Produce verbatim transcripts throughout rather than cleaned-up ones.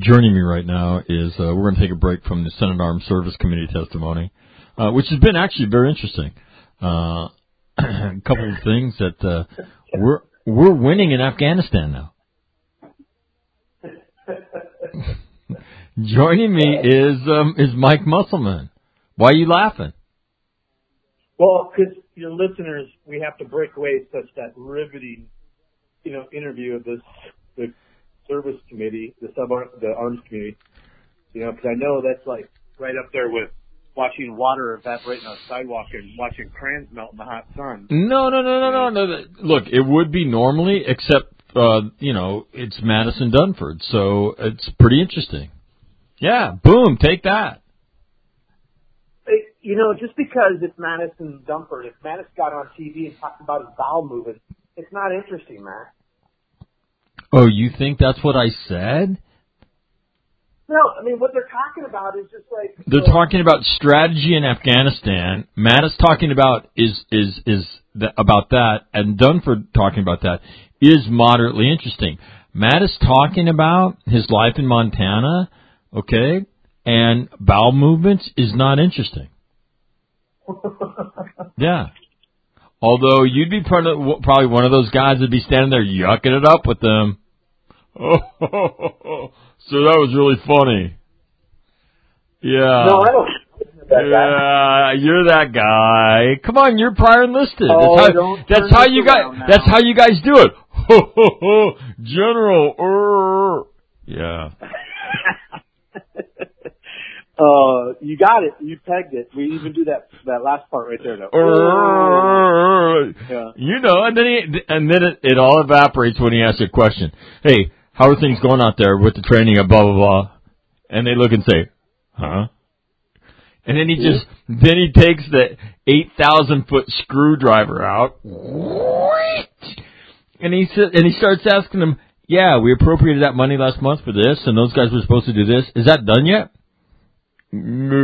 joining me right now is uh, we're going to take a break from the Senate Armed Service Committee testimony, uh, which has been actually very interesting. Uh, a couple of things that uh, we're we're winning in Afghanistan now. Joining me is um, is Mike Musselman. Why are you laughing? Well, because your listeners, we have to break away such that riveting, you know, interview of this the service committee, the sub the arms committee. You know, because I know that's like right up there with watching water evaporate on a sidewalk and watching crayons melt in the hot sun. No, no, no, no, no, no. Look, it would be normally, except uh, you know, it's Madison Dunford, so it's pretty interesting. Yeah, boom, take that. You know, just because it's Madison Dunford, if Madison got on T V and talked about his bowel movement, it's not interesting, Matt. Oh, you think that's what I said? No, I mean, what they're talking about is just like... They're well, talking about strategy in Afghanistan. Matt is talking about is is is the, about that, and Dunford talking about that is moderately interesting. Matt is talking about his life in Montana, okay, and bowel movements is not interesting. Yeah. Although you'd be probably one of those guys that'd be standing there yucking it up with them. Oh, so that was really funny. Yeah. No, I don't. That yeah, guy. You're that guy. Come on, you're prior enlisted. Oh, that's how, don't that's how you guys. now. That's how you guys do it. General. Uh, yeah. Uh, you got it. You pegged it. We even do that that last part right there, though. Uh, yeah. You know, and then he, and then it, it all evaporates when he asks a question. Hey, how are things going out there with the training of blah blah blah? And they look and say, huh? And then he just then he takes the eight thousand foot screwdriver out, and he said, and he starts asking them, yeah, we appropriated that money last month for this, and those guys were supposed to do this. Is that done yet? I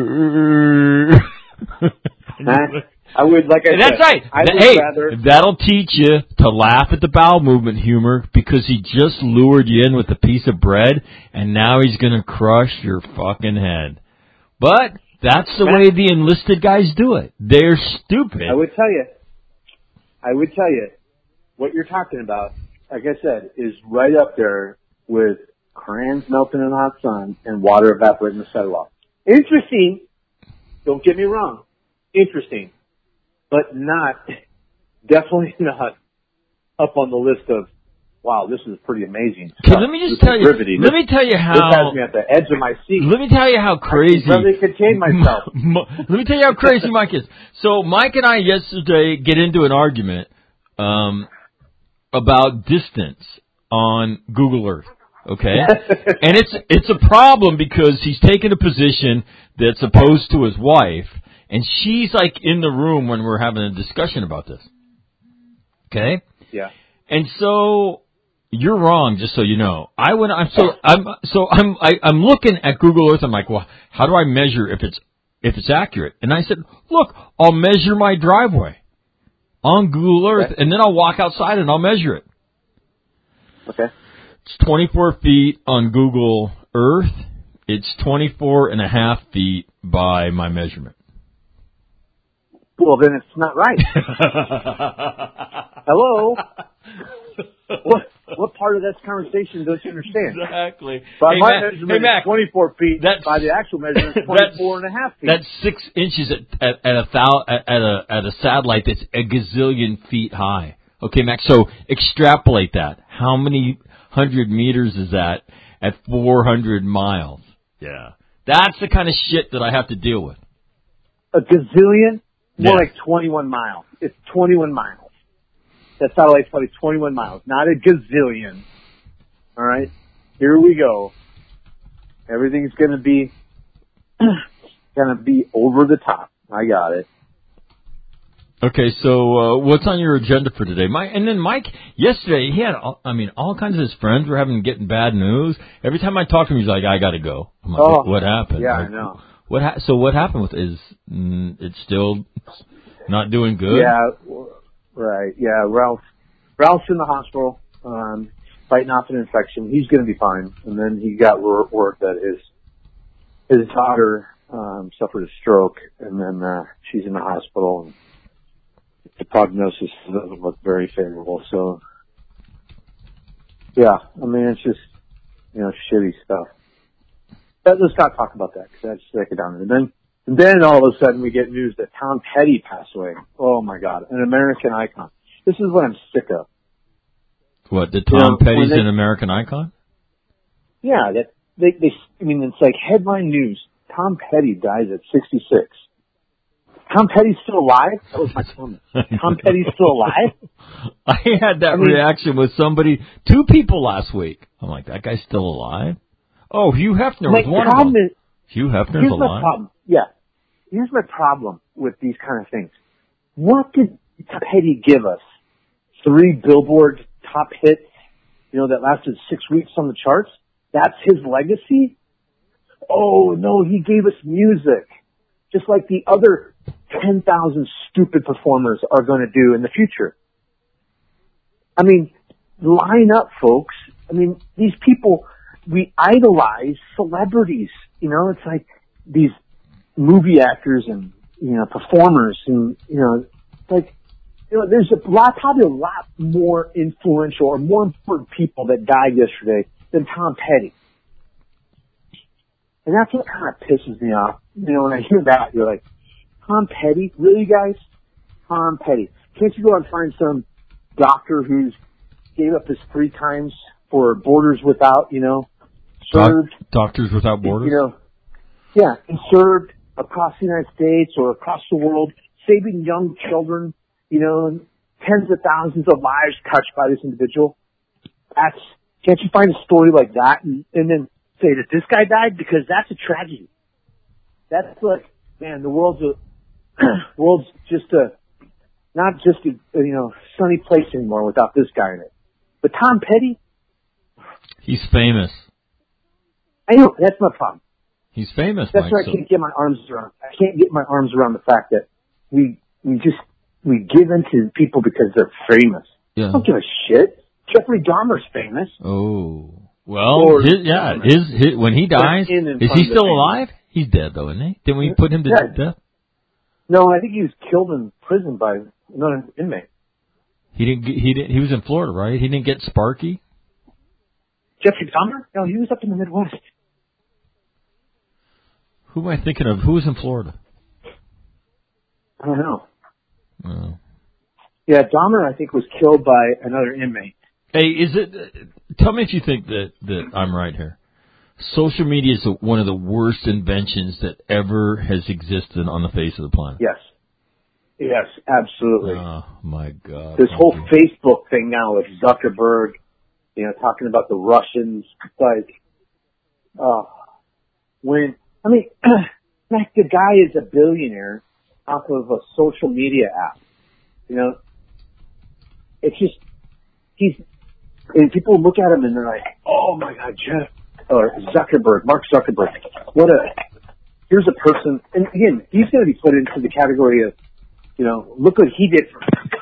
would, like I and said, that's right. I would hey, rather... that'll teach you to laugh at the bowel movement humor because he just lured you in with a piece of bread, and now he's going to crush your fucking head. But that's the way the enlisted guys do it. They're stupid. I would tell you, I would tell you, what you're talking about, like I said, is right up there with crayons melting in the hot sun and water evaporating the sidewalk. Interesting. Don't get me wrong. Interesting. But not, definitely not up on the list of, wow, this is pretty amazing stuff. Okay, let me just this tell you, riveting. let this, me tell you how, this has me at the edge of my seat. Let me tell you how crazy, I can barely contain myself. Let me tell you how crazy Mike is. So Mike and I yesterday get into an argument, um, about distance on Google Earth. Okay? And it's it's a problem because he's taken a position that's opposed to his wife, and she's like in the room when we're having a discussion about this. Okay? Yeah. And so you're wrong, just so you know. I went I'm so I'm so I'm I, I'm looking at Google Earth, I'm like, well, how do I measure if it's if it's accurate? And I said, look, I'll measure my driveway on Google Earth, okay. and then I'll walk outside and I'll measure it. Okay. It's twenty-four feet on Google Earth. It's twenty-four and a half feet by my measurement. Well, then it's not right. Hello? What what part of this conversation don't you understand? Exactly. By hey, my Mac, measurement, hey, Mac, it's twenty-four feet. That's, by the actual measurement, it's twenty-four and a half feet. That's six inches at, at, at, a thou, at, at, a, at a satellite that's a gazillion feet high. Okay, Mac, so extrapolate that. How many hundred meters is that at four hundred miles? Yeah. That's the kind of shit that I have to deal with. A gazillion? More Yeah. like twenty-one miles. It's twenty-one miles. That satellite's probably twenty-one miles, not a gazillion. All right? Here we go. Everything's going to be going to be over the top. I got it. Okay, so uh, what's on your agenda for today, Mike? And then Mike, yesterday he had, all, I mean, all kinds of his friends were having getting bad news. Every time I talk to him, he's like, "I got to go." I'm like, oh, what, "What happened?" Yeah, like, I know. What? Ha- so what happened with is mm, it's still not doing good? Yeah, right. Yeah, Ralph. Ralph's in the hospital. Um, fighting off an infection. He's going to be fine. And then he got word that his his daughter um, suffered a stroke, and then uh, she's in the hospital. And the prognosis doesn't look very favorable. So, yeah, I mean, it's just, you know, shitty stuff. But let's not talk about that, because that's sick it down. And then, and then all of a sudden we get news that Tom Petty passed away. Oh my God, an American icon. This is what I'm sick of. What, that Tom you know, Petty's they, an American icon? Yeah, that they, they, I mean, it's like headline news. Tom Petty dies at sixty-six. Tom Petty's still alive? That was my comment. Tom Petty's still alive? I had that I mean, reaction with somebody, two people last week. I'm like, that guy's still alive? Oh, Hugh Hefner was one of them. Is, Hugh Hefner's here's alive. My problem. Yeah. Here's my problem with these kind of things. What did Petty give us? Three Billboard top hits, you know, that lasted six weeks on the charts? That's his legacy? Oh, no, he gave us music. Just like the other ten thousand stupid performers are going to do in the future. I mean, line up, folks. I mean, these people, we idolize celebrities. You know, it's like these movie actors and, you know, performers and, you know, like, you know, there's a lot, probably a lot more influential or more important people that died yesterday than Tom Petty. And that's what kind of pisses me off. You know, when I hear that, you're like, Tom Petty? Really, guys? Tom Petty. Can't you go and find some doctor who's gave up his three times for Borders Without, you know, served. Doc- Doctors Without Borders? You know, yeah, and served across the United States or across the world, saving young children, you know, tens of thousands of lives touched by this individual. That's, can't you find a story like that and, and then say that this guy died? Because that's a tragedy. That's like, man, the world's a, world's just a, not just a, you know, sunny place anymore without this guy in it. But Tom Petty? He's famous. I know, that's my problem. He's famous, That's Mike, why I so. can't get my arms around. I can't get my arms around the fact that we, we just, we give in to people because they're famous. Yeah. I don't give a shit. Jeffrey Dahmer's famous. Oh. Well, Or, his, yeah, his, his, when he dies, is he still alive? He's dead though, isn't he? Didn't we put him to yeah. death? No, I think he was killed in prison by another inmate. He didn't get, he didn't, he was in Florida, right? He didn't get Sparky? Jeffrey Dahmer? No, he was up in the Midwest. Who am I thinking of? Who was in Florida? I don't know. Oh. Yeah, Dahmer, I think, was killed by another inmate. Hey, is it, uh, tell me if you think that, that I'm right here. Social media is one of the worst inventions that ever has existed on the face of the planet. Yes. Yes, absolutely. Oh, my God. This whole you. Facebook thing now with Zuckerberg, you know, talking about the Russians, like, uh, when, I mean, like the guy is a billionaire off of a social media app. You know, it's just, he's, and people look at him and they're like, oh my God, Jeff, or Zuckerberg, Mark Zuckerberg, what a, here's a person, and again, he's going to be put into the category of, you know, look what he did for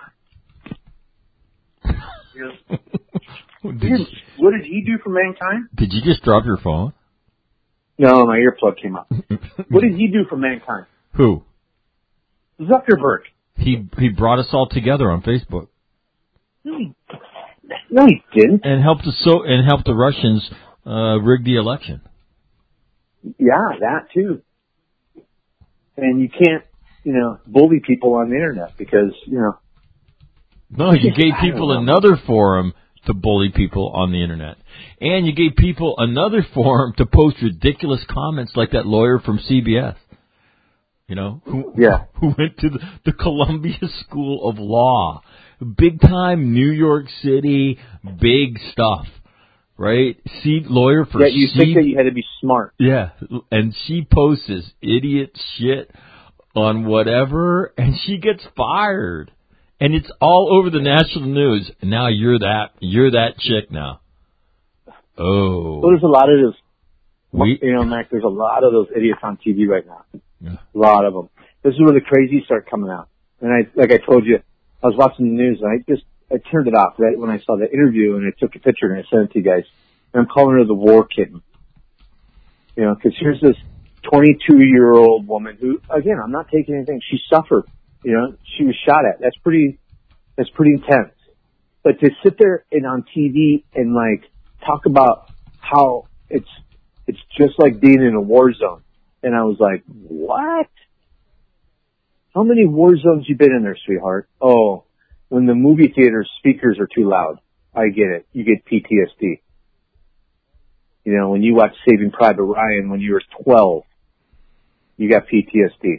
you know, did you, what did he do for mankind? Did you just drop your phone? No, my earplug came out. What did he do for mankind? Who? Zuckerberg. He he brought us all together on Facebook. No, he, no, he didn't. And helped us so and helped the Russians uh, rig the election. Yeah, that too. And you can't, you know, bully people on the internet because, you know. No, you gave people another forum to bully people on the internet. And you gave people another forum to post ridiculous comments like that lawyer from C B S. You know, who, yeah. who went to the, the Columbia School of Law. Big time New York City, big stuff. Right? See, lawyer for Yeah, you C- think that you had to be smart. Yeah, and she posts this idiot shit on whatever, and she gets fired. And it's all over the national news. And now you're that, you're that chick now. Oh. Well, there's a lot of those, we, you know, Mac, there's a lot of those idiots on T V right now. Yeah. A lot of them. This is where the crazies start coming out. And I, like I told you, I was watching the news and I just, I turned it off right when I saw the interview, and I took a picture and I sent it to you guys. And I'm calling her the war kitten. You know, because here's this twenty-two-year-old woman who, again, I'm not taking anything. She suffered. You know, she was shot at. That's pretty, that's pretty intense. But to sit there and on T V and like talk about how it's, it's just like being in a war zone. And I was like, what? How many war zones you been in there, sweetheart? Oh, when the movie theater speakers are too loud. I get it. You get P T S D. You know, when you watch Saving Private Ryan when you were twelve, you got P T S D.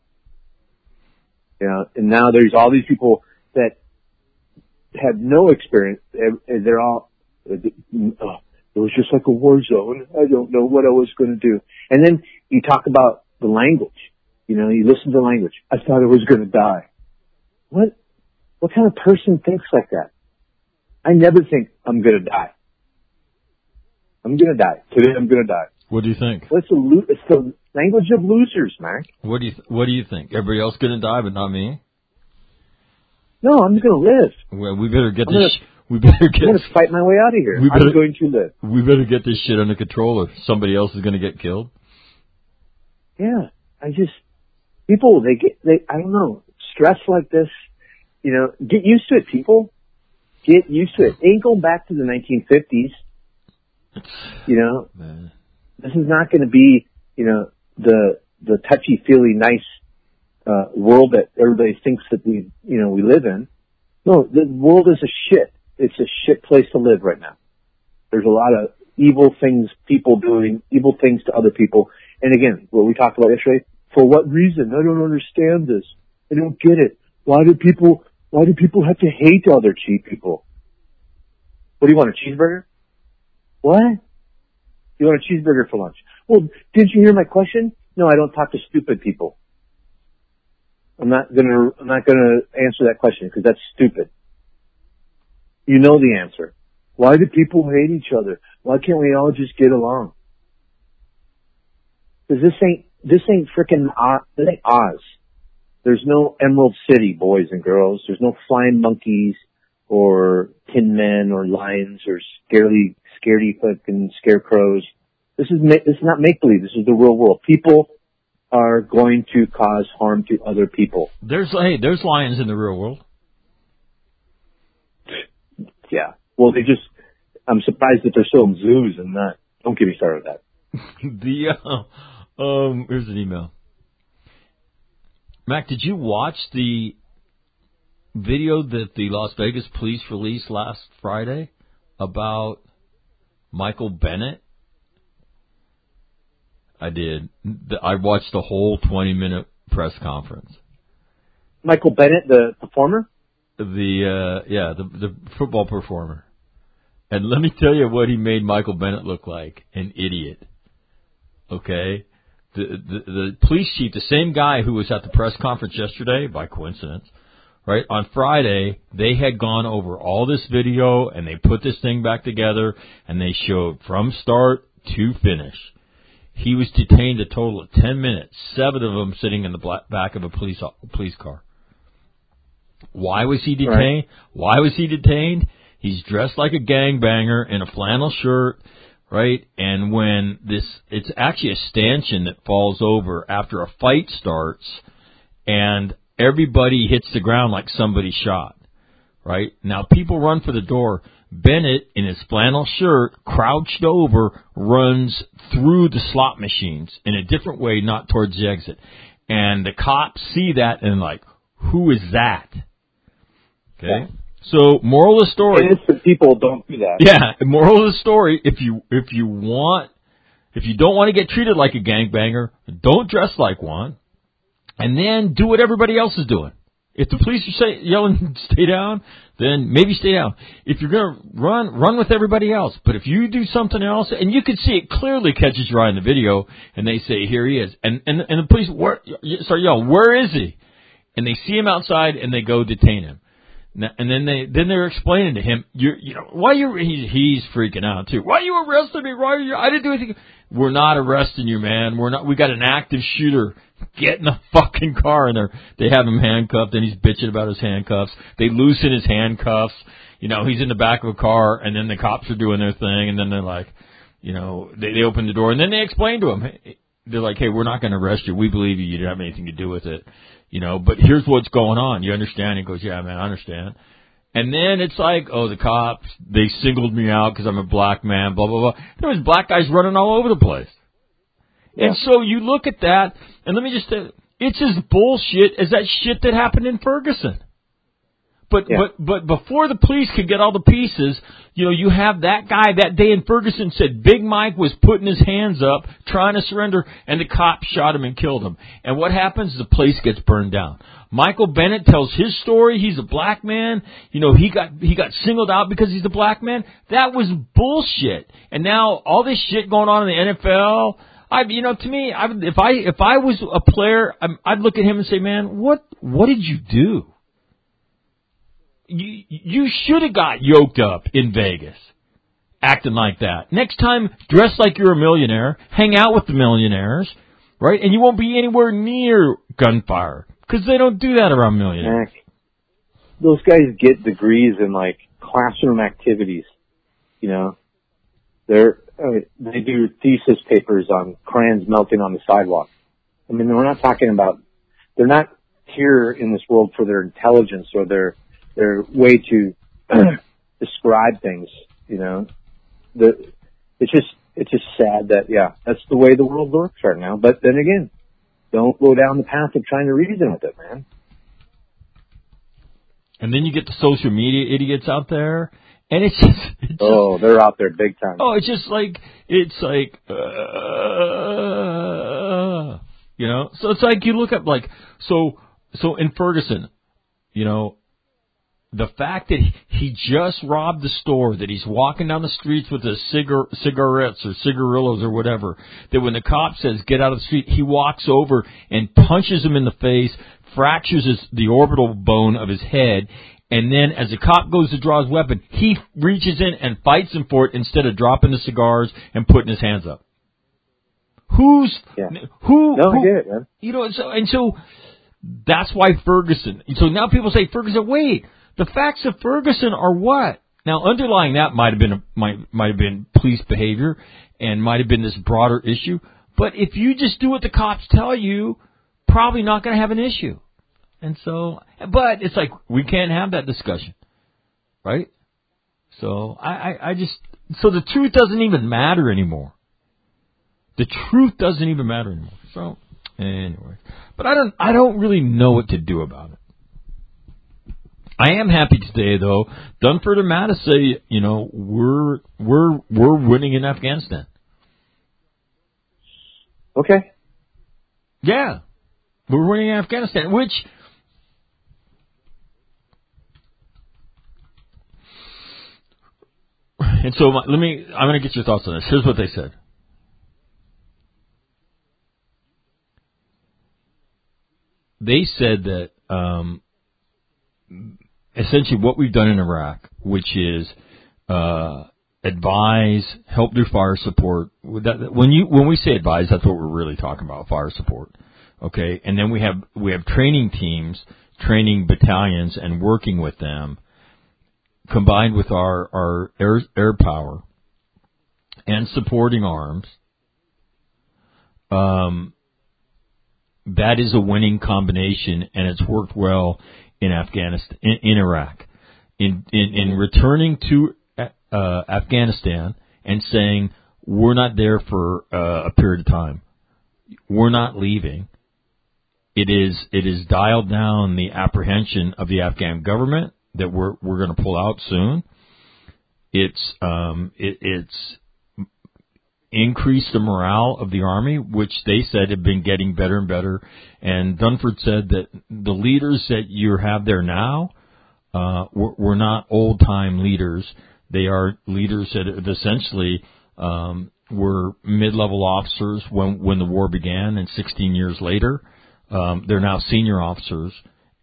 You know, and now there's all these people that have no experience, and they're all, oh, it was just like a war zone. I don't know what I was going to do. And then you talk about the language. You know, you listen to the language. I thought I was going to die. What, what kind of person thinks like that? I never think I'm going to die. I'm going to die. Today I'm going to die. What do you think? Well, it's, a, it's the language of losers, Mark. What do you th- What do you think? Everybody else going to die, but not me? No, I'm just going to live. Well, we better get I'm this. Gonna, h- we better get. I'm going to fight my way out of here. We better, I'm going to live. We better get this shit under control, or somebody else is going to get killed. Yeah, I just people they get they I don't know stress like this. You know, get used to it, people. Get used to it. Ain't going back to the nineteen fifties. You know, Man. This is not going to be, you know, the the touchy-feely, nice uh, world that everybody thinks that we, you know, we live in. No, the world is a shit. It's a shit place to live right now. There's a lot of evil things, people doing evil things to other people. And again, what we talked about yesterday, for what reason? I don't understand this. I don't get it. Why do people? Why do people have to hate other cheap people? What do you want, a cheeseburger? What? You want a cheeseburger for lunch? Well, didn't you hear my question? No, I don't talk to stupid people. I'm not gonna, I'm not gonna answer that question because that's stupid. You know the answer. Why do people hate each other? Why can't we all just get along? Because this ain't, this ain't frickin' Oz, this ain't Oz. There's no Emerald City, boys and girls. There's no flying monkeys or tin men or lions or scaredy, scaredy fucking scarecrows. This is, this is not make-believe. This is the real world. People are going to cause harm to other people. There's, hey, there's lions in the real world. Yeah. Well, they just, I'm surprised that they're still in zoos and not, don't get me started with that. the, uh, um, here's an email. Mac, did you watch the video that the Las Vegas police released last Friday about Michael Bennett? I did. I watched the whole twenty-minute press conference. Michael Bennett, the performer? The, uh, yeah, the, the football performer. And let me tell you what he made Michael Bennett look like. An idiot. Okay? The, the, the police chief, the same guy who was at the press conference yesterday, by coincidence, right? On Friday, they had gone over all this video and they put this thing back together and they showed from start to finish. He was detained a total of ten minutes, seven of them sitting in the black, back of a police police car. Why was he detained? Right. Why was he detained? He's dressed like a gangbanger in a flannel shirt, right? And when this, it's actually a stanchion that falls over after a fight starts, and everybody hits the ground like somebody shot, right? Now people run for the door. Bennett, in his flannel shirt, crouched over, runs through the slot machines in a different way, not towards the exit. And the cops see that and like, who is that? Okay. Yeah. So, moral of the story. Innocent people don't do that. Yeah. Moral of the story, if you, if you want, if you don't want to get treated like a gangbanger, don't dress like one. And then do what everybody else is doing. If the police are say, yelling, stay down, then maybe stay down. If you're going to run, run with everybody else. But if you do something else, and you can see it clearly catches your eye in the video, and they say, here he is. And, and, and the police where, start yelling, where is he? And they see him outside, and they go detain him. And then they then they're explaining to him, you you know, why you he's he's freaking out too. Why you arrested me? Why are you? I didn't do anything. We're not arresting you, man. We're not. We got an active shooter. Get in the fucking car, and they they have him handcuffed, and he's bitching about his handcuffs. They loosen his handcuffs. You know, he's in the back of a car, and then the cops are doing their thing, and then they're like, you know, they they open the door, and then they explain to him. They're like, hey, we're not going to arrest you. We believe you. You didn't have anything to do with it. You know, but here's what's going on. You understand? He goes, yeah, man, I understand. And then it's like, oh, the cops, they singled me out because I'm a black man, blah, blah, blah. There was black guys running all over the place. Yeah. And so you look at that, and let me just say, it's as bullshit as that shit that happened in Ferguson. But yeah. but but before the police could get all the pieces, you know, you have that guy that day in Ferguson said Big Mike was putting his hands up, trying to surrender, and the cops shot him and killed him. And what happens? The place gets burned down. Michael Bennett tells his story. He's a black man. You know, he got he got singled out because he's a black man. That was bullshit. And now all this shit going on in the N F L. I, you know, to me, I, if I if I was a player, I'd look at him and say, man, what what did you do? You, you should have got yoked up in Vegas, acting like that. Next time, dress like you're a millionaire, hang out with the millionaires, right? And you won't be anywhere near gunfire, because they don't do that around millionaires. Those guys get degrees in, like, classroom activities, you know. They're, uh, they do thesis papers on crayons melting on the sidewalk. I mean, we're not talking about, they're not here in this world for their intelligence or their their way to describe things, you know. The, it's just, it's just sad that, yeah, that's the way the world works right now. But then again, don't go down the path of trying to reason with it, man. And then you get the social media idiots out there, and it's just, it's just oh, they're out there big time. Oh, it's just like, it's like, uh, you know. So it's like you look up, like, so, so in Ferguson, you know, the fact that he just robbed the store, that he's walking down the streets with his cigar- cigarettes or cigarillos or whatever, that when the cop says, get out of the street, he walks over and punches him in the face, fractures his, the orbital bone of his head, and then as the cop goes to draw his weapon, he reaches in and fights him for it instead of dropping the cigars and putting his hands up. Who's, yeah. who, no, who I get it, man. You know, and so, and so that's why Ferguson, so now people say, Ferguson, wait, the facts of Ferguson are what? Now, underlying that might have been a, might might have been police behavior and might have been this broader issue. But if you just do what the cops tell you, probably not going to have an issue. And so, but it's like we can't have that discussion, right? So I, I, I just so the truth doesn't even matter anymore. The truth doesn't even matter anymore. So anyway, but I don't I don't really know what to do about it. I am happy today, though. Dunford and Mattis say, you know, we're we're we're winning in Afghanistan. Okay. Yeah, we're winning in Afghanistan, which and so my, let me. I'm going to get your thoughts on this. Here's what they said. They said that. Um, Essentially, what we've done in Iraq, which is uh, advise, help do fire support. When you when we say advise, that's what we're really talking about, fire support. Okay, and then we have we have training teams, training battalions, and working with them, combined with our our air air power and supporting arms. Um, that is a winning combination, and it's worked well in Afghanistan, in, in Iraq, in, in in returning to uh, Afghanistan and saying we're not there for uh, a period of time, we're not leaving. It is it is dialed down the apprehension of the Afghan government that we're we're going to pull out soon. It's um it, it's increased the morale of the army, which they said had been getting better and better. And Dunford said that the leaders that you have there now uh, were, were not old-time leaders. They are leaders that have essentially um, were mid-level officers when, when the war began, and sixteen years later, um, they're now senior officers.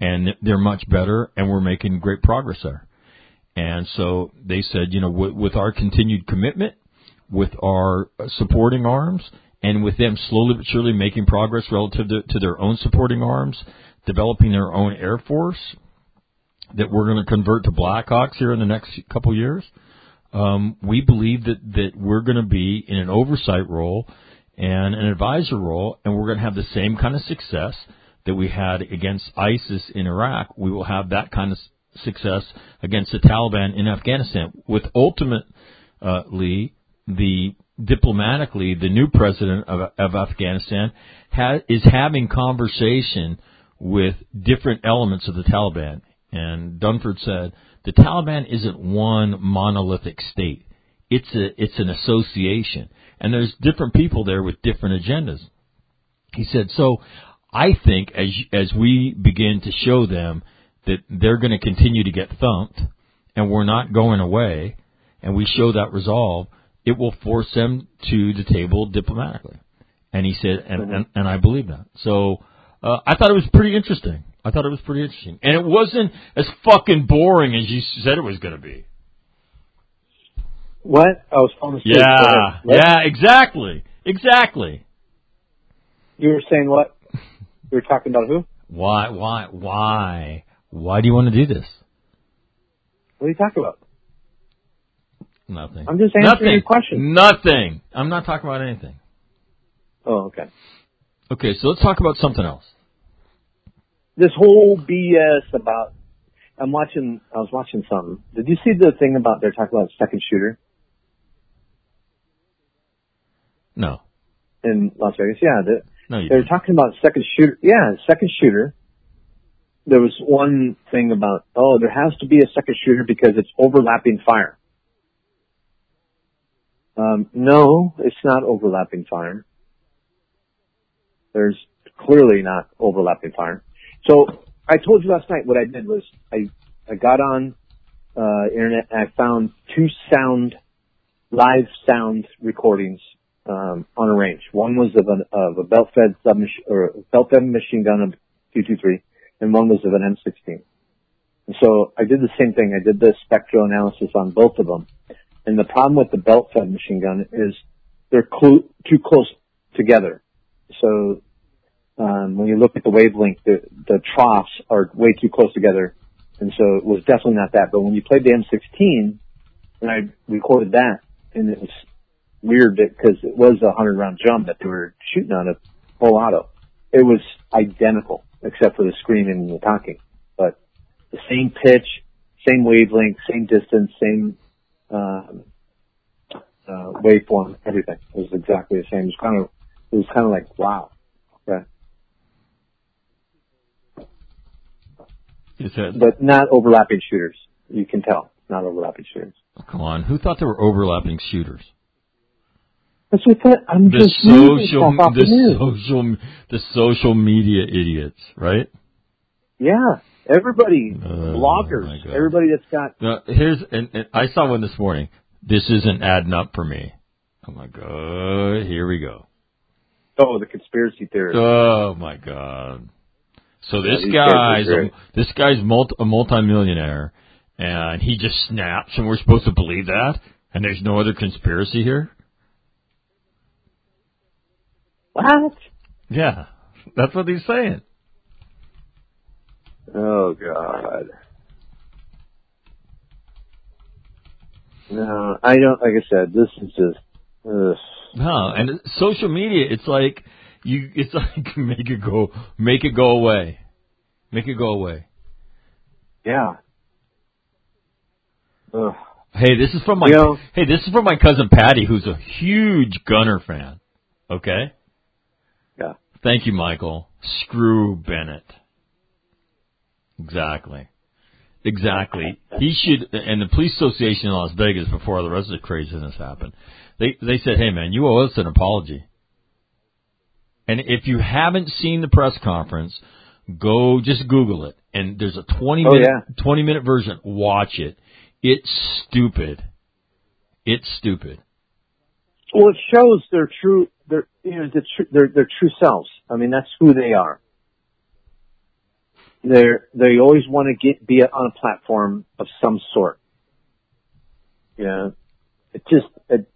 and they're much better, and we're making great progress there. And so they said, you know, with, with our continued commitment, with our supporting arms, and with them slowly but surely making progress relative to, to their own supporting arms, developing their own Air Force that we're going to convert to Blackhawks here in the next couple of years, um, we believe that, that we're going to be in an oversight role and an advisor role, and we're going to have the same kind of success that we had against ISIS in Iraq. We will have that kind of success against the Taliban in Afghanistan, with ultimately the diplomatically the new president of, of Afghanistan ha, is having conversation with different elements of the Taliban. And Dunford said the Taliban isn't one monolithic state. It's a it's an association, and there's different people there with different agendas. He said, so I think as as we begin to show them that they're going to continue to get thumped, and we're not going away, and we show that resolve, it will force them to the table diplomatically. And he said, and, and, and I believe that. So uh, I thought it was pretty interesting. I thought it was pretty interesting. And it wasn't as fucking boring as you said it was going to be. What? I was falling asleep. Yeah, yeah, exactly. Exactly. You were saying what? You were talking about who? Why, why, why? Why do you want to do this? What are you talking about? Nothing. I'm just answering Nothing. your question. Nothing. I'm not talking about anything. Oh, okay. Okay, so let's talk about something else. This whole B S about, I'm watching, I was watching something. Did you see the thing about, they're talking about second shooter? No. In Las Vegas? Yeah. The, No, you they're didn't. talking about second shooter. Yeah, second shooter. There was one thing about, oh, there has to be a second shooter because it's overlapping fire. Um, no, it's not overlapping fire. There's clearly not overlapping fire. So I told you last night what I did was I, I got on, uh, internet and I found two sound, live sound recordings, um, on a range. One was of, an, of a belt-fed submachine, or belt-fed machine gun of two twenty-three, and one was of an M sixteen. And so I did the same thing. I did the spectral analysis on both of them. And the problem with the belt-fed machine gun is they're clo- too close together. So um, when you look at the wavelength, the, the troughs are way too close together. And so it was definitely not that. But when you played the M sixteen, and I recorded that, and it was weird because it was a hundred-round drum that they were shooting on a full auto. It was identical, except for the screaming and the talking. But the same pitch, same wavelength, same distance, same um, uh, waveform, everything. It was exactly the same. It was kind of, it was kind of like, wow. Okay. You said, But not overlapping shooters. You can tell, not overlapping shooters. come on, who thought there were overlapping shooters? That's what that, I'm The just social, off the, the news. social, the social media idiots, right? Yeah. Everybody, Oh, bloggers, my God. everybody that's got, Now, here's, and, and I saw one this morning. This isn't adding up for me. Oh my God, here we go. oh, the conspiracy theories. Oh my God. So this Yeah, these guys are guy's, great. a, this guy's multi, a multimillionaire, and he just snaps, and we're supposed to believe that? And there's no other conspiracy here? What? Yeah, that's what he's saying. Oh, God. No, I don't, like I said, this is just, ugh. No, and social media, it's like, you, it's like, make it go, make it go away. Make it go away. Yeah. Ugh. Hey, this is from my, You know, hey, this is from my cousin Patty, who's a huge Gunner fan. Okay? yeah. Thank you, Michael. Screw Bennett. Exactly. Exactly. He should, and the police association in Las Vegas, before all the rest of the craziness happened, they they said, hey man, you owe us an apology. And if you haven't seen the press conference, go just Google it. And there's a twenty minute, Oh, yeah. twenty minute version. Watch it. It's stupid. It's stupid. Well, it shows their true, their, you know, the tr- their, their true selves. I mean, that's who they are. they're, they always want to get, be on a platform of some sort. You know, it just, it,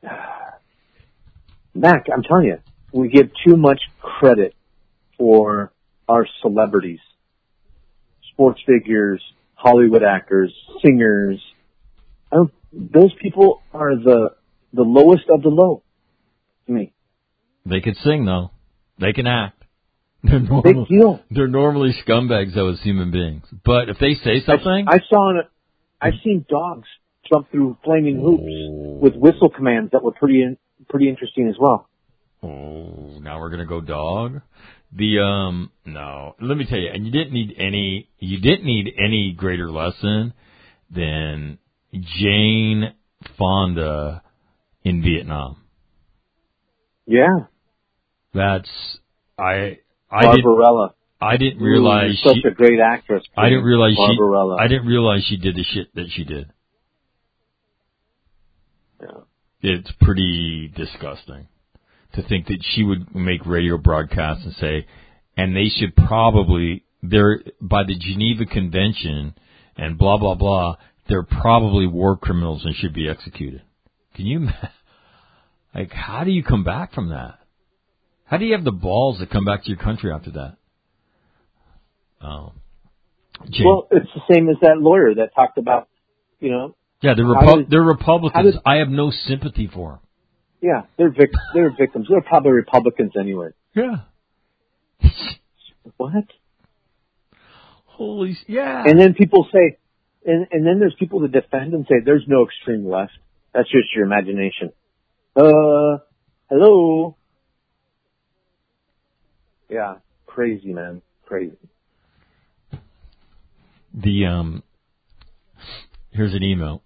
Mac, I'm telling you, we give too much credit for our celebrities, sports figures, Hollywood actors, singers. I don't, those people are the the lowest of the low to me. They could sing though. They can act. They're normal, Big deal. They're normally scumbags though as human beings. But if they say something, I, I saw in a, I've seen dogs jump through flaming hoops oh. with whistle commands that were pretty in, pretty interesting as well. Oh, now we're gonna go dog. The um no, let me tell you, and you didn't need any you didn't need any greater lesson than Jane Fonda in Vietnam. Yeah, that's I I Barbarella. didn't I didn't realize Ooh, such she, a great actress. I didn't realize Barbarella. she I didn't realize she did the shit that she did. Yeah. It's pretty disgusting to think that she would make radio broadcasts and say, and they should probably, they're, by the Geneva Convention and blah, blah, blah, they're probably war criminals and should be executed. Can you, like, how do you come back from that? How do you have the balls to come back to your country after that? Oh. Jane. Well, it's the same as that lawyer that talked about, you know. Yeah, they're, Repu- did, they're Republicans. Did, I have no sympathy for them. Yeah, they're vic- they're victims. They're probably Republicans anyway. Yeah. What? Holy, yeah. And then people say, and and then there's people that defend and say there's no extreme left. That's just your imagination. Uh, hello. Yeah, crazy, man, crazy. The um, here's an email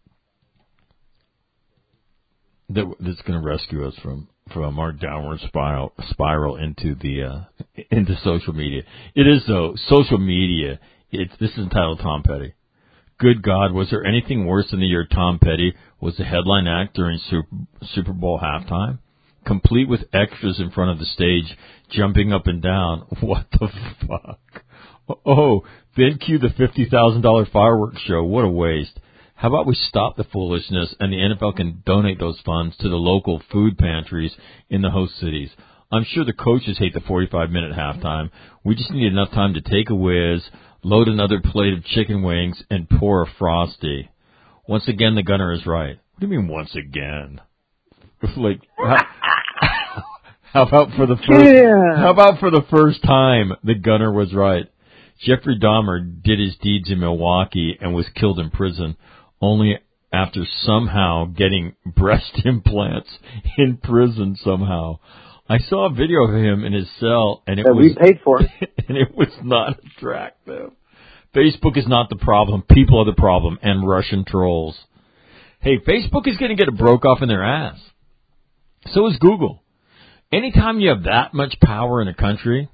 that that's going to rescue us from from our downward spiral spiral into the uh, into social media. It is though social media. It's this is entitled Tom Petty. Good God, was there anything worse than the year Tom Petty was the headline act during Super, Super Bowl halftime, complete with extras in front of the stage, jumping up and down? What the fuck? Oh, then cue the fifty thousand dollar fireworks show. What a waste. How about we stop the foolishness and the N F L can donate those funds to the local food pantries in the host cities? I'm sure the coaches hate the forty-five minute halftime. We just need enough time to take a whiz, load another plate of chicken wings, and pour a Frosty. Once again, the gunner is right. What do you mean, once again? Like, how, how about for the first? Yeah. How about for the first time, the gunner was right? Jeffrey Dahmer did his deeds in Milwaukee and was killed in prison, only after somehow getting breast implants in prison somehow. I saw a video of him in his cell, and it that was we paid for, and it was not attractive. Facebook is not the problem; people are the problem, and Russian trolls. Hey, Facebook is going to get it broke off in their ass. So is Google. Anytime you have that much power in a country,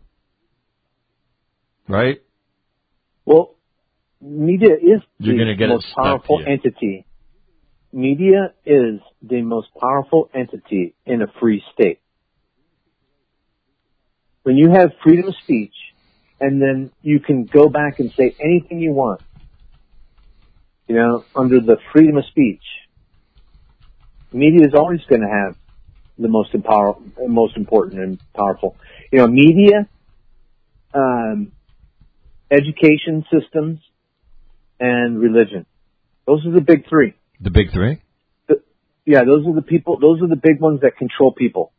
right? Well, media is You're the gonna get most powerful entity. Media is the most powerful entity in a free state. When you have freedom of speech, and then you can go back and say anything you want, you know, under the freedom of speech, media is always going to have the most empower, most important and powerful. You know, media, um, education systems, and religion. Those are the big three. The big three? The, yeah, those are the people, those are the big ones that control people.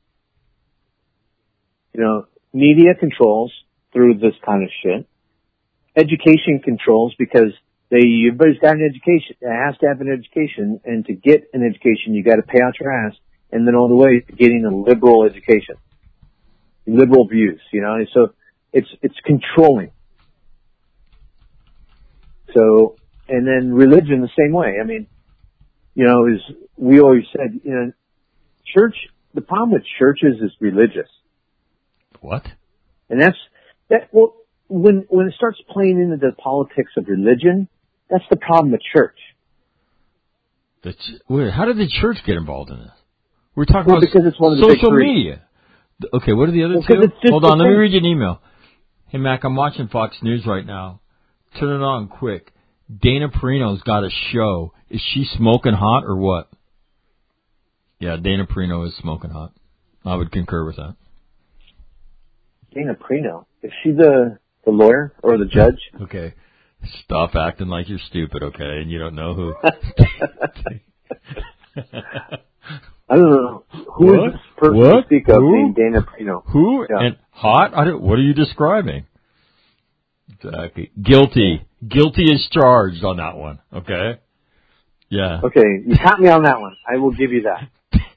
You know, media controls through this kind of shit. Education controls because they, everybody's got an education, has to have an education, and to get an education, you gotta pay out your ass, and then all the way to getting a liberal education. Liberal views, you know, so it's, it's controlling. So, and then religion the same way. I mean, you know, is, we always said, you know, church, the problem with churches is religious. What? And that's, that, well, when, when it starts playing into the politics of religion, that's the problem with church. The ch- wait, how did the church get involved in this? We're talking well, about because it's one of the social big three. media. Okay, what are the other well, two? Hold on, let me read you an email. Hey, Mac, I'm watching Fox News right now. Turn it on quick. Dana Perino's got a show. Is she smoking hot or what? Yeah, Dana Perino is smoking hot. I would concur with that. Dana Perino. Is she the, the lawyer or the judge? Okay. Stop acting like you're stupid, okay? And you don't know who. I don't know. Who What? is this person What? to speak of Who? named Dana Perino? Who? Yeah. And hot? I don't, what are you describing? Exactly. Guilty. Guilty is charged on that one, okay? Yeah. Okay, you caught me on that one. I will give you that.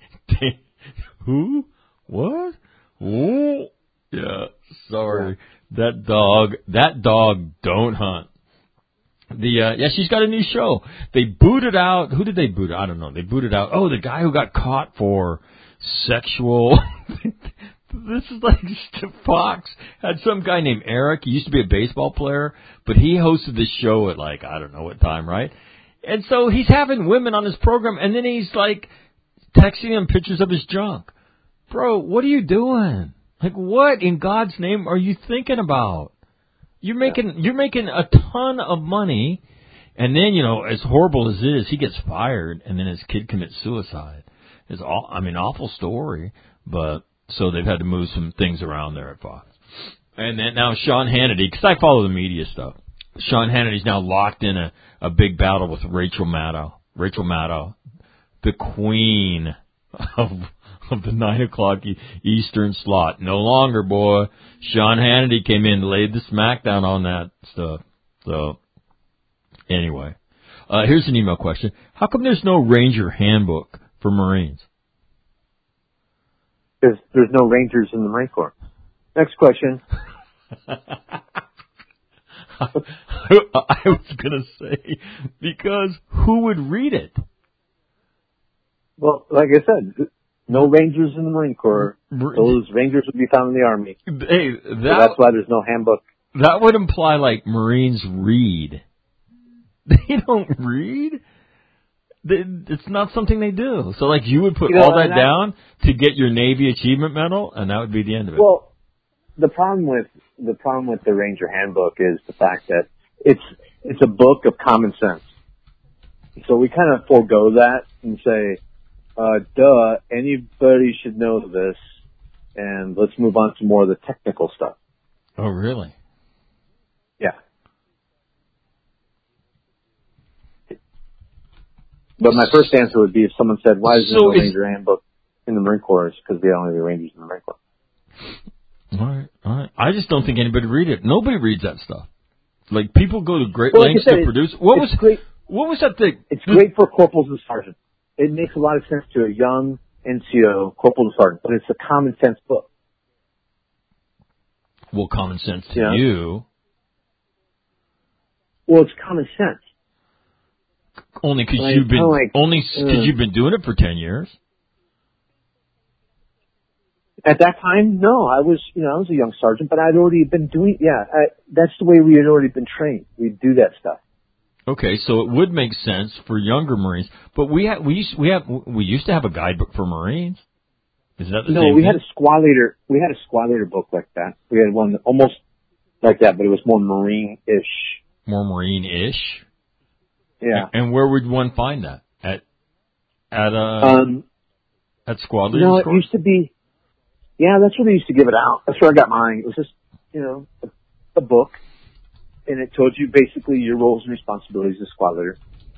Who? What? Oh. Yeah, sorry. Yeah. That dog, that dog don't hunt. The, uh, yeah, she's got a new show. They booted out, who did they boot? I don't know. They booted out, oh, the guy who got caught for sexual, this is like Fox had some guy named Eric. He used to be a baseball player, but he hosted this show at like, I don't know what time, right? And so he's having women on his program, and then he's like texting them pictures of his junk. Bro, what are you doing? Like, what in God's name are you thinking about? You're making, yeah. you're making a ton of money, and then, you know, as horrible as it is, he gets fired, and then his kid commits suicide. It's all, I mean, awful story, but so they've had to move some things around there at Fox. And then now Sean Hannity, because I follow the media stuff. Sean Hannity's now locked in a, a big battle with Rachel Maddow. Rachel Maddow, the queen of of the nine o'clock Eastern slot. No longer, boy. Sean Hannity came in and laid the smackdown on that stuff. So, anyway. Uh, here's an email question. How come there's no Ranger handbook for Marines? Because there's no Rangers in the Marine Corps. Next question. I was going to say, because who would read it? Well, like I said, no Rangers in the Marine Corps. Those Rangers would be found in the Army. Hey, that, so that's why there's no handbook. That would imply like Marines read. They don't read. It's not something they do. So like you would put you know, all that down to get your Navy Achievement Medal, and that would be the end of it. Well, the problem with the problem with the Ranger Handbook is the fact that it's it's a book of common sense. So we kind of forego that and say, uh, duh, anybody should know this, and let's move on to more of the technical stuff. Oh, really? Yeah. But my first answer would be if someone said, why is there so no Ranger Handbook in the Marine Corps? It's because they only have Rangers in the Marine Corps. All right, all right. I just don't think anybody read it. Nobody reads that stuff. Like, people go to great well, lengths like said, to produce. What was great. What was that thing? It's great for corporals and sergeants. It makes a lot of sense to a young N C O, corporal and sergeant, but it's a common sense book. Well, common sense to yeah. you. Well, it's common sense. Only because like, you've been like, only because uh, you've been doing it for ten years. At that time, no, I was, you know, I was a young sergeant, but I'd already been doing, yeah, I, that's the way we had already been trained. We'd do that stuff. Okay, so it would make sense for younger Marines, but we had, we used, we have, we used to have a guidebook for Marines. Is that the no, same we thing? had a squad leader, we had a squad leader book like that. We had one almost like that, but it was more Marine-ish. More Marine-ish? Yeah. And, and where would one find that? At, at, uh, um, at squad leader? No, it used to be, yeah, that's where they used to give it out. That's where I got mine. It was just, you know, a, a book, and it told you basically your roles and responsibilities as squad leader.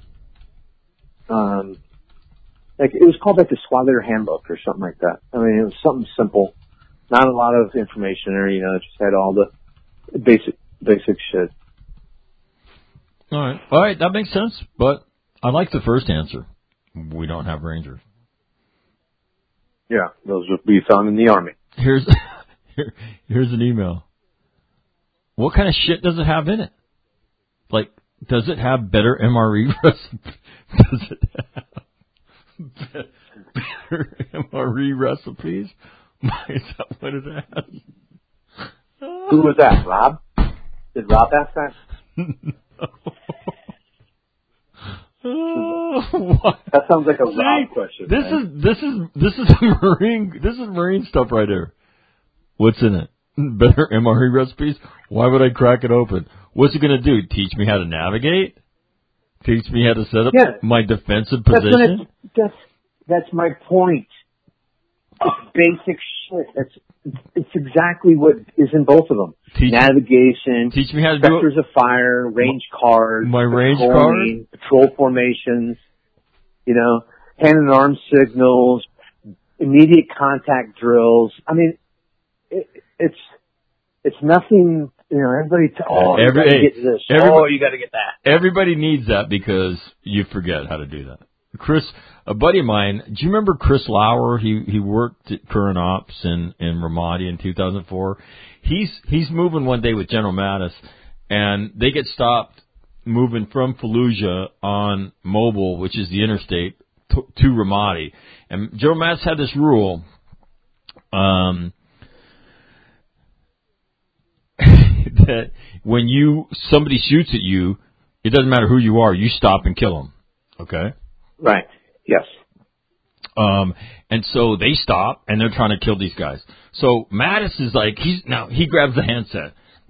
Um, like it was called like the Squad Leader Handbook or something like that. I mean, it was something simple, not a lot of information, or you know, it just had all the basic basic shit. All right, all right, that makes sense. But I like the first answer. We don't have Rangers. Yeah, those would be found in the Army. Here's here, here's an email. What kind of shit does it have in it? Like, does it have better M R E recipes? Does it have better M R E recipes? Is that what it has? Who was that, Rob? Did Rob ask that? No. What? That sounds like a See, Rob question. This right? is this is this is marine this is marine stuff right here. What's in it? better M R E recipes? Why would I crack it open? What's it going to do? Teach me how to navigate? Teach me how to set up yeah. my defensive That's position? What I, that's that's my point. It's basic shit. That's it's exactly what is in both of them. Teach, Navigation. Teach me how to do vectors of fire, range cards, my range card, patrol formations. You know, hand and arm signals, immediate contact drills. I mean, it, it's it's nothing. You know, everybody. T- oh, Every, you got to get this. Oh, you got to get that. Everybody needs that because you forget how to do that. Chris, a buddy of mine. Do you remember Chris Lauer? He he worked at Current Ops in in Ramadi in two thousand four. He's he's moving one day with General Mattis, and they get stopped moving from Fallujah on Mobile, which is the interstate, to, to Ramadi. And General Mattis had this rule. Um. That when you somebody shoots at you, it doesn't matter who you are, you stop and kill them. Okay? Right. Yes. Um, and so they stop and they're trying to kill these guys. So Mattis is like, he's now he grabs the handset,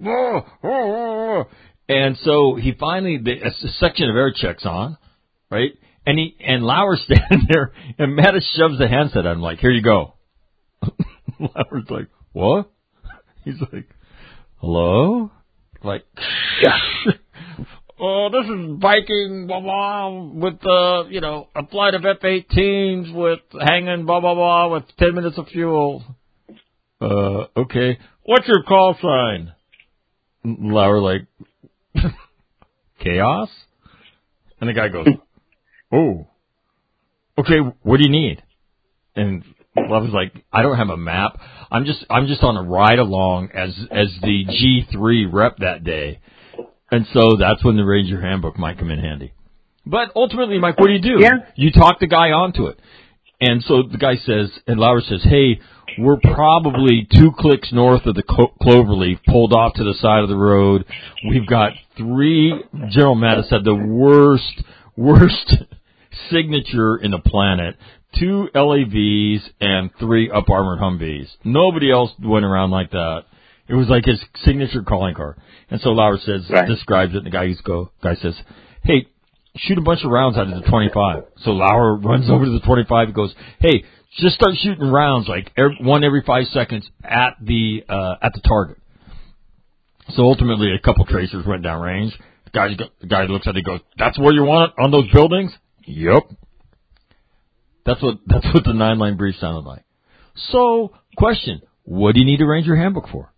and so he finally the, a section of air checks on, right? And he and Lauer's standing there, and Mattis shoves the handset at him like, "Here you go." Lauer's like, "What?" He's like, "Hello?" Like, yeah. Oh, this is Viking, blah, blah, with, uh, you know, a flight of F eighteens with hanging, blah, blah, blah, with ten minutes of fuel. Uh, okay. What's your call sign? Lauer, like, chaos? And the guy goes, oh, okay, what do you need? And Lauer's like, I don't have a map. I'm just, I'm just on a ride along as, as the G three rep that day. And so that's when the Ranger Handbook might come in handy. But ultimately, Mike, what do you do? Yeah. You talk the guy onto it. And so the guy says, and Lauer says, hey, we're probably two clicks north of the Clo- Cloverleaf, pulled off to the side of the road. We've got three, General Mattis had the worst, worst signature in the planet, two L A Vs and three up-armored Humvees. Nobody else went around like that. It was like his signature calling card. And so Lauer says, right. describes it, and the guy, go, guy says, hey, shoot a bunch of rounds out of the twenty-five. So Lauer runs over to the twenty-five and goes, hey, just start shooting rounds, like every, one every five seconds at the uh, at the target. So ultimately, a couple tracers went down range. The guy, the guy looks at it and goes, that's where you want it, on those buildings? Yep. That's what, that's what the nine-line brief sounded like. So, question, what do you need a Ranger Handbook for?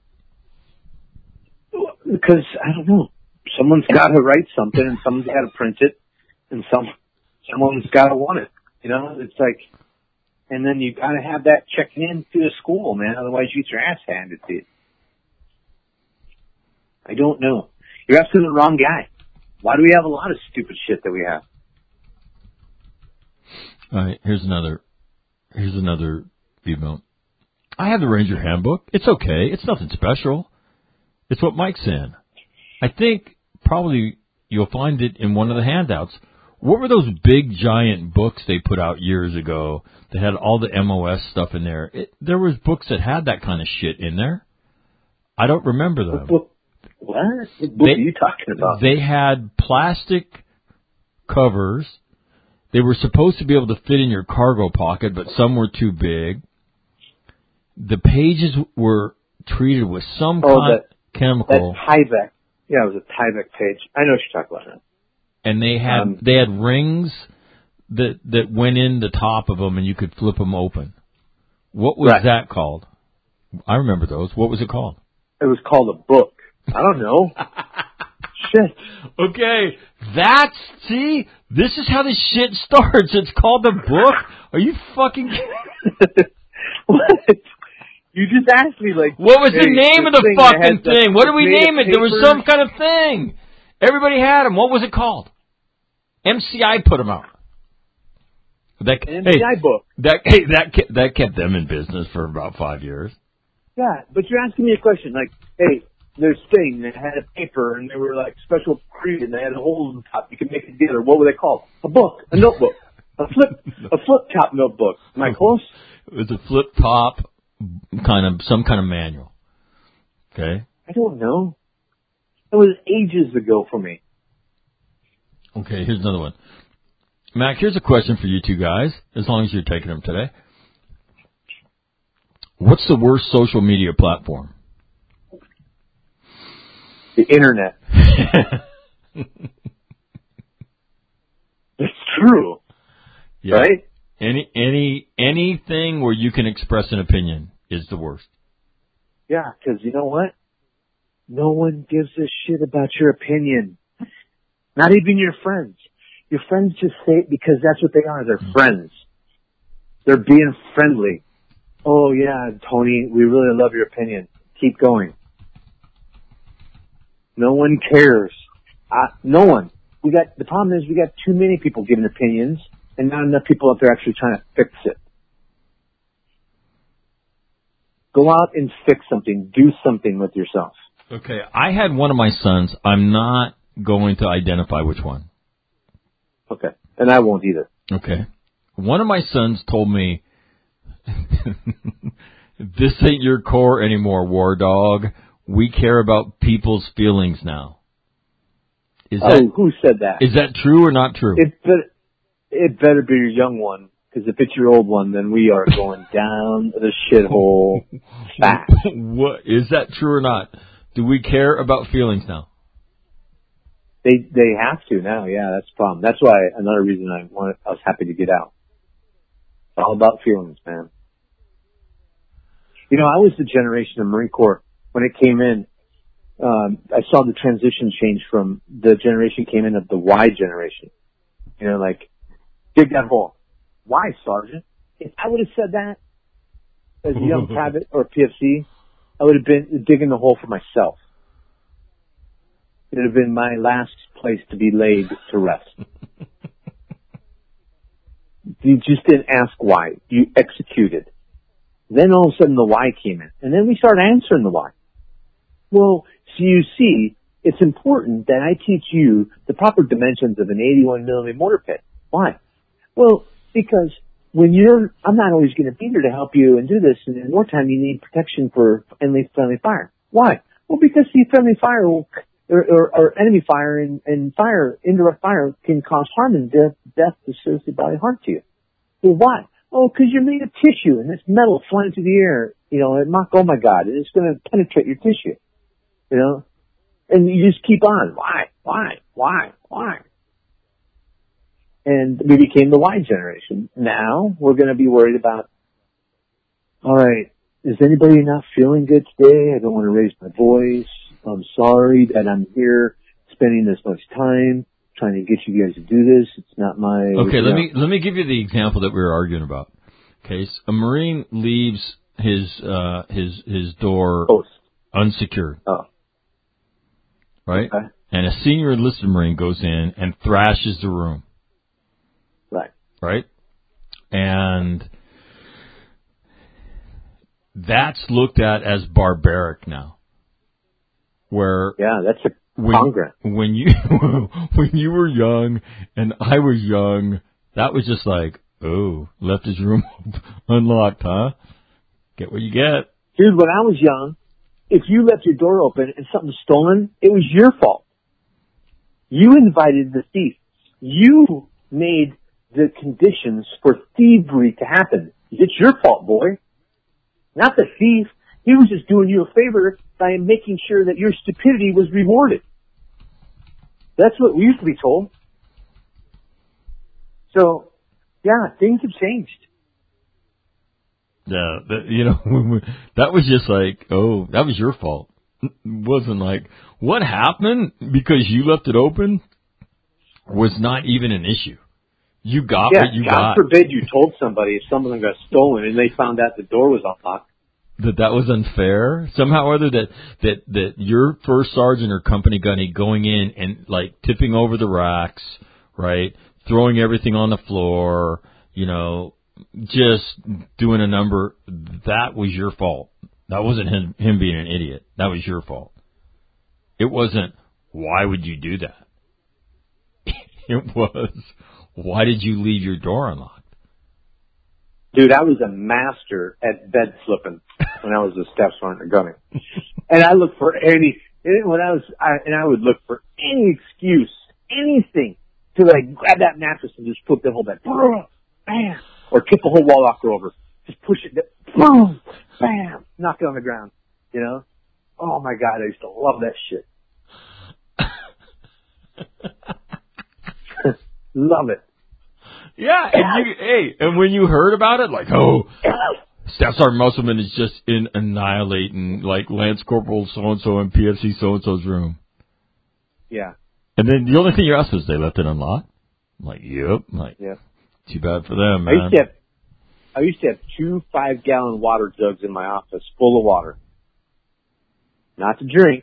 Because, I don't know, someone's got to write something and someone's got to print it and some someone's got to want it. You know, it's like, and then you got to have that checked in to the school, man. Otherwise you get your ass handed to you. I don't know. You're asking the wrong guy. Why do we have a lot of stupid shit that we have? All right, here's another, here's another email. I have the Ranger Handbook. It's okay. It's nothing special. It's what Mike's saying. I think probably you'll find it in one of the handouts. What were those big, giant books they put out years ago that had all the M O S stuff in there? It, there was books that had that kind of shit in there. I don't remember them. What, what? What book they, are you talking about? They had plastic covers. They were supposed to be able to fit in your cargo pocket, but some were too big. The pages were treated with some oh, kind that- chemical. That Tyvek. Yeah, it was a Tyvek page. I know what you're talking about now. And they had um, they had rings that that went in the top of them, and you could flip them open. What was right. that called? I remember those. What was it called? It was called a book. I don't know. Shit. Okay, that's see. This is how this shit starts. It's called the book. Are you fucking kidding? What? You just asked me, like... What was hey, the name of the thing fucking the, thing? What did we name it? papers. There was some kind of thing. Everybody had them. What was it called? M C I put them out. That, An M C I hey, book. That, hey, that, kept, that kept them in business for about five years. Yeah, but you're asking me a question, like, hey, there's thing that had a paper, and they were, like, special print, and they had holes in the top. You could make it together. What were they called? A book. A notebook. A flip, a flip-top notebook. Am I close? It was a flip-top... kind of some kind of manual. Okay. I don't know. It was ages ago for me. Okay, here's another one. Mac, here's a question for you two guys, as long as you're taking them today. What's the worst social media platform? The internet. It's true. Yeah. Right? Any any anything where you can express an opinion is the worst. Yeah, because you know what? No one gives a shit about your opinion. Not even your friends. Your friends just say it because that's what they are. They're mm-hmm. friends. They're being friendly. Oh, yeah, Tony, we really love your opinion. Keep going. No one cares. Uh, no one. We got the problem is we got too many people giving opinions and not enough people out there actually trying to fix it. Go out and fix something. Do something with yourself. Okay, I had one of my sons. I'm not going to identify which one. Okay, and I won't either. Okay. One of my sons told me, this ain't your core anymore, war dog. We care about people's feelings now. Is oh, that, who said that? Is that true or not true? It better, it better be your young one, because if it's your old one, then we are going down the shithole fast. What, is that true or not? Do we care about feelings now? They they have to now, yeah, that's the problem. That's why another reason I wanted, I was happy to get out. It's all about feelings, man. You know, I was the generation of Marine Corps. When it came in, um, I saw the transition change from the generation came in of the Y generation. You know, like, dig that hole. Why, Sergeant? If I would have said that as a young private or P F C, I would have been digging the hole for myself. It would have been my last place to be laid to rest. You just didn't ask why. You executed. Then all of a sudden the why came in. And then we started answering the why. Well, so you see, it's important that I teach you the proper dimensions of an eighty-one millimeter mortar pit. Why? Well, because when you're, I'm not always going to be there to help you and do this, and in wartime you need protection for enemy friendly fire. Why? Well, because the friendly fire will, or, or, or enemy fire and, and fire, indirect fire can cause harm and death, death associated bodily harm to you. Well, why? Oh, because you're made of tissue and this metal flying through the air, you know, and oh my God, it's going to penetrate your tissue, you know, and you just keep on. Why? Why? Why? Why? And we became the Y generation. Now we're going to be worried about, all right, is anybody not feeling good today? I don't want to raise my voice. I'm sorry that I'm here spending this much time trying to get you guys to do this. It's not my... Okay, let me let me give you the example that we were arguing about. Okay, so a Marine leaves his uh, his his door Post. unsecured. Oh. Right? Okay. And a senior enlisted Marine goes in and thrashes the room. Right. Right? And that's looked at as barbaric now. Where... Yeah, that's a When, Congress. when you when you were young and I was young, that was just like, oh, left his room unlocked, huh? Get what you get. Dude, when I was young, if you left your door open and something was stolen, it was your fault. You invited the thief. You made the conditions for thievery to happen. It's your fault, boy. Not the thief. He was just doing you a favor by making sure that your stupidity was rewarded. That's what we used to be told. So, yeah, things have changed. Yeah, that, you know, that was just like, oh, that was your fault. It wasn't like, what happened because you left it open was not even an issue. You got yeah, what you God got. God forbid you told somebody if something got stolen and they found out the door was unlocked. That that was unfair somehow or other, that that that your first sergeant or company gunny going in and like tipping over the racks, right, throwing everything on the floor, you know, just doing a number, that was your fault. That wasn't him him being an idiot. That was your fault. It wasn't, why would you do that? It was, why did you leave your door unlocked? Dude, I was a master at bed flipping when I was a staff sergeant gunning. And I look for any, and when I was, I, and I would look for any excuse, anything to like grab that mattress and just flip the whole bed. Bam! Or tip the whole wall locker over. Just push it, boom, bam, knock it on the ground. You know? Oh my God, I used to love that shit. Love it. Yeah, and you, hey, and when you heard about it, like, oh, Staff Sergeant Musselman is just in annihilating, like, Lance Corporal so-and-so in P F C so-and-so's room. Yeah. And then the only thing you asked was, they left it unlocked? I'm like, yep. I'm like, yeah. Too bad for them, man. I used to have, I used to have two five-gallon water jugs in my office full of water. Not to drink,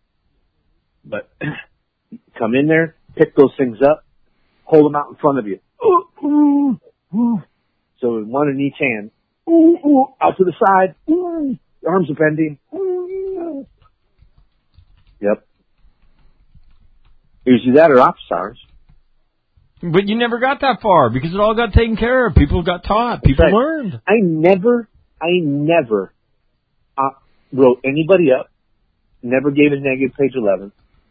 but come in there, pick those things up, hold them out in front of you. Ooh, ooh, ooh. So one in each hand. Ooh, ooh, out to the side. Ooh, arms are bending. Ooh. Yep. Usually that or office hours. But you never got that far because it all got taken care of. People got taught. People right. learned. I never, I never uh, wrote anybody up. Never gave a negative page eleven.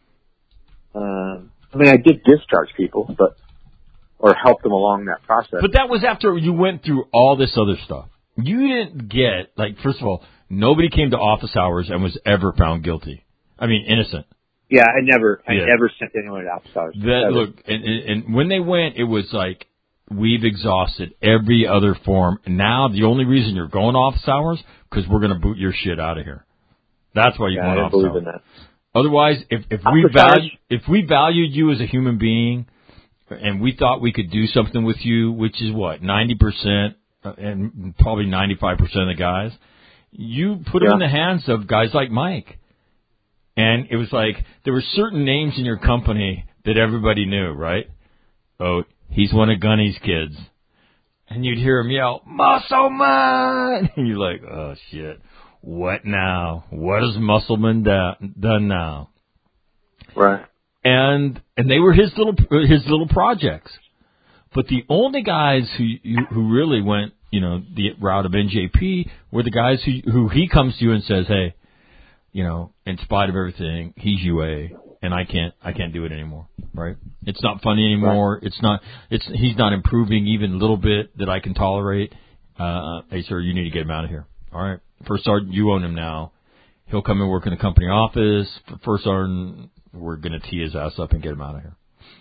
Uh, I mean, I did discharge people, but or help them along that process. But that was after you went through all this other stuff. You didn't get, like, first of all, nobody came to office hours and was ever found guilty. I mean, innocent. Yeah, I never, I yeah. never sent anyone to office hours. That, look, and, and when they went, it was like, we've exhausted every other form. And now the only reason you're going office hours, because we're going to boot your shit out of here. That's why you're yeah, going I office believe hours. in that. Otherwise, if, if we value, if we valued you as a human being, and we thought we could do something with you, which is what, ninety percent, and probably ninety-five percent of the guys, you put yeah. them in the hands of guys like Mike. And it was like, there were certain names in your company that everybody knew, right? Oh, he's one of Gunny's kids. And you'd hear him yell, Muscleman! And you're like, oh shit, what now? What has Muscleman da- done now? Right. And and they were his little his little projects, but the only guys who who really went, you know, the route of N J P were the guys who who he comes to you and says, hey, you know, in spite of everything, he's U A, and I can't I can't do it anymore, right? It's not funny anymore. Right. It's not it's he's not improving even a little bit that I can tolerate. Uh, hey sir, you need to get him out of here. All right, First Sergeant, you own him now. He'll come and work in the company office. First Sergeant, we're going to tee his ass up and get him out of here.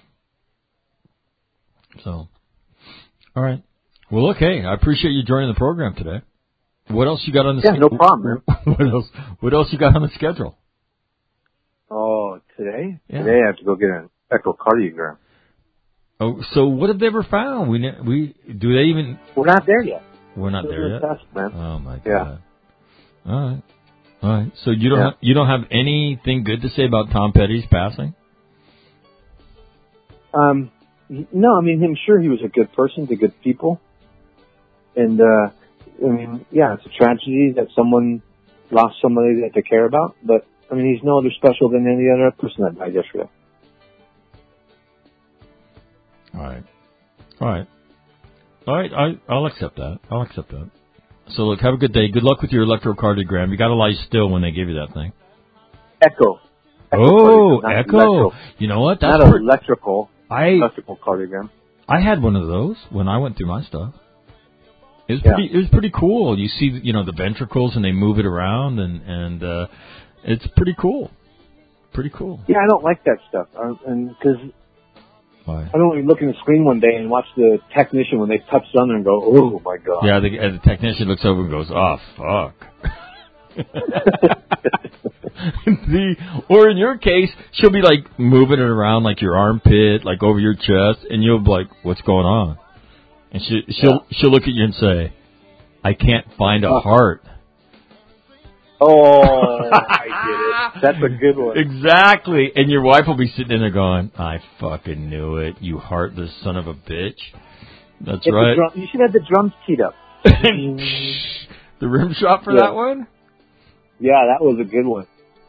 So, all right. Well, look, hey, I appreciate you joining the program today. What else you got on the yeah, schedule? no problem, man. What else? What else you got on the schedule? Oh, today? Yeah. Today I have to go get an echocardiogram. Oh, so what have they ever found? We ne- we do they even? We're not there yet. We're not We're there yet. test, man. Oh my god. Yeah. All right. All right. So you don't yeah. have, you don't have anything good to say about Tom Petty's passing? Um, no, I mean, I'm sure he was a good person to good people, and uh, I mean, yeah, it's a tragedy that someone lost somebody that they care about, but I mean, he's no other special than any other person that died yesterday. All right. All right. All right. I, I'll accept that. I'll accept that. So, look, have a good day. Good luck with your electrocardiogram. You got to lie still when they give you that thing. Echo. echo oh, echo. Electro. You know what? That's not pretty, electrical. I, electrical cardiogram. I had one of those when I went through my stuff. It was yeah. pretty. It was pretty cool. You see, you know, the ventricles and they move it around, and and uh, it's pretty cool. Pretty cool. Yeah, I don't like that stuff, uh, and because. Why? I don't want to look in the screen one day and watch the technician when they touch something and go, oh, my God. Yeah, the, the technician looks over and goes, oh, fuck. the, or in your case, she'll be, like, moving it around like your armpit, like over your chest, and you'll be like, what's going on? And she, she'll yeah. she'll look at you and say, I can't find a uh, heart. Oh, I get it. That's a good one. Exactly. And your wife will be sitting in there going, I fucking knew it, you heartless son of a bitch. That's Get right. Drum, you should have the drums teed up. The rim shot for yeah. that one? Yeah, that was a good one.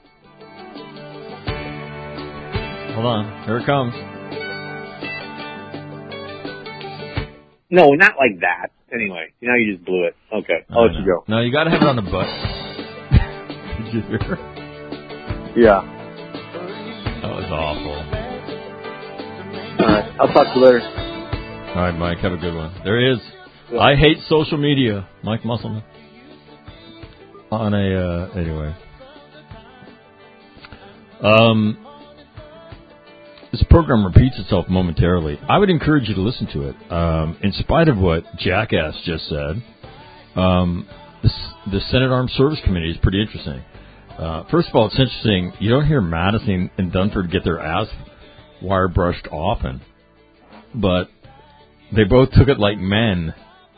Hold on. Here it comes. No, not like that. Anyway, now you just blew it. Okay, I'll let you go. No, you got to have it on the butt. Did you hear? Yeah. That was awful. All right. I'll talk to you later. All right, Mike. Have a good one. There he is. Yeah. I hate social media. Mike Musselman. On a, uh, anyway. Um, this program repeats itself momentarily. I would encourage you to listen to it. Um, in spite of what Jackass just said, um, the, the Senate Armed Service Committee is pretty interesting. Uh, first of all, it's interesting. You don't hear Madison and Dunford get their ass wire brushed often, but they both took it like men.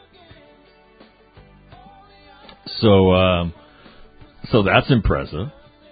So, um, so that's impressive.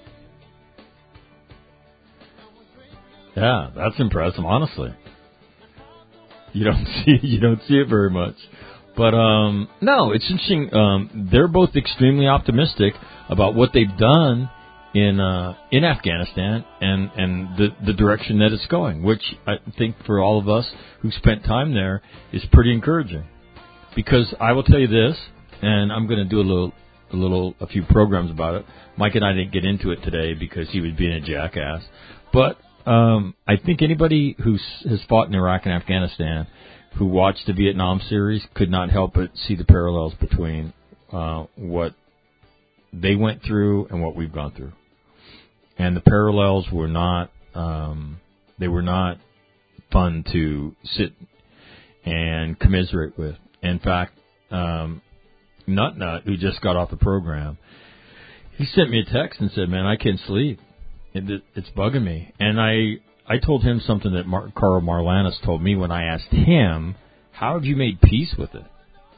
Yeah, that's impressive. Honestly, you don't see you don't see it very much, but um, no, it's interesting. Um, they're both extremely optimistic about what they've done in uh, in Afghanistan and and the the direction that it's going, which I think for all of us who spent time there is pretty encouraging. Because I will tell you this, and I'm going to do a little a little a few programs about it. Mike and I didn't get into it today because he was being a jackass, but um, I think anybody who has fought in Iraq and Afghanistan who watched the Vietnam series could not help but see the parallels between uh, what they went through and what we've gone through. And the parallels were not, um, they were not fun to sit and commiserate with. In fact, um, Nut Nut, who just got off the program, he sent me a text and said, man, I can't sleep. It, it's bugging me. And I, I told him something that Mar- Carl Marlanis told me when I asked him, how have you made peace with it?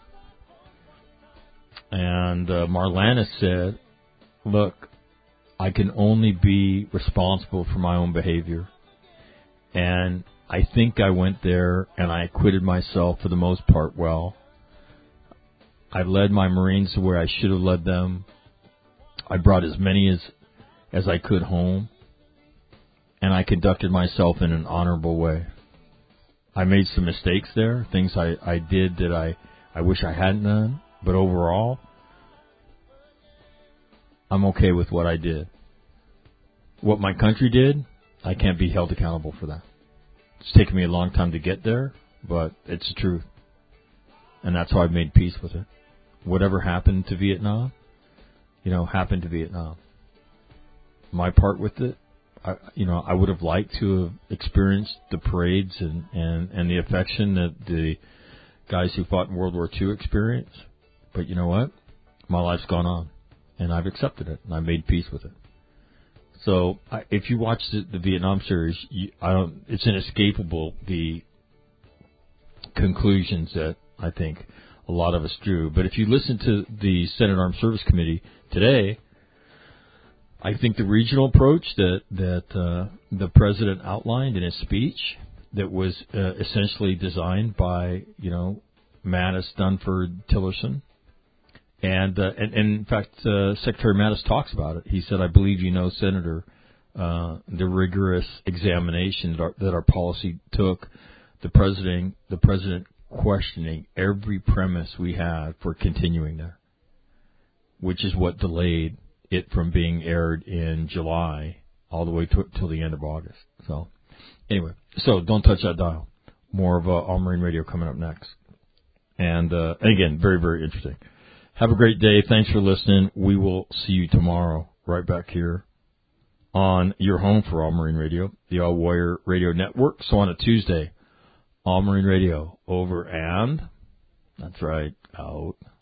And uh, Marlanis said, look, I can only be responsible for my own behavior. And I think I went there and I acquitted myself for the most part well. I led my Marines to where I should have led them. I brought as many as, as I could home. And I conducted myself in an honorable way. I made some mistakes there, things I, I did that I, I wish I hadn't done. But overall, I'm okay with what I did. What my country did, I can't be held accountable for that. It's taken me a long time to get there, but it's the truth. And that's how I've made peace with it. Whatever happened to Vietnam, you know, happened to Vietnam. My part with it, I, you know, I would have liked to have experienced the parades and, and, and the affection that the guys who fought in World War Two experienced. But you know what? My life's gone on, and I've accepted it, and I've made peace with it. So I, if you watch the, the Vietnam series, you, I don't. It's inescapable the conclusions that I think a lot of us drew. But if you listen to the Senate Armed Service Committee today, I think the regional approach that that uh, the president outlined in his speech, that was uh, essentially designed by you know Mattis, Dunford, Tillerson. And, uh, and, and in fact, uh, Secretary Mattis talks about it. He said, I believe you know, Senator, uh, the rigorous examination that our, that our policy took, the president, the president questioning every premise we had for continuing there, which is what delayed it from being aired in July all the way to, till the end of August. So anyway, so don't touch that dial. More of uh, All Marine Radio coming up next. And, uh, again, very, very interesting. Have a great day. Thanks for listening. We will see you tomorrow right back here on your home for All Marine Radio, the All Warrior Radio Network. So on a Tuesday, All Marine Radio over and, that's right, out.